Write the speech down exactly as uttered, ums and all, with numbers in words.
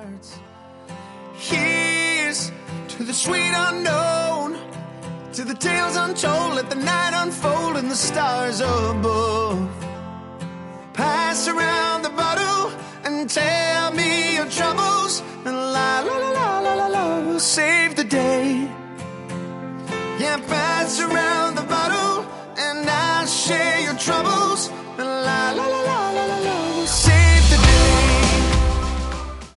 hearts. Here's to the sweet unknown, to the tales untold, let the night unfold and the stars above. Pass around the bottle and tell me your troubles, and la la la la la la la, we'll save the day. Yeah, pass around